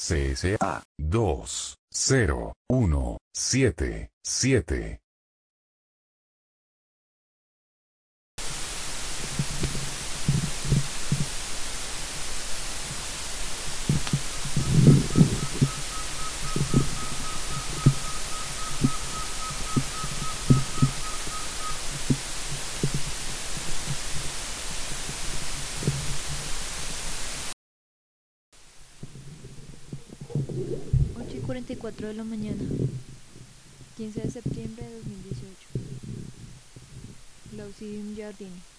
CSA 20177. Ocho y 44 de la mañana, 15 de septiembre de 2018. Lausidium Jardine.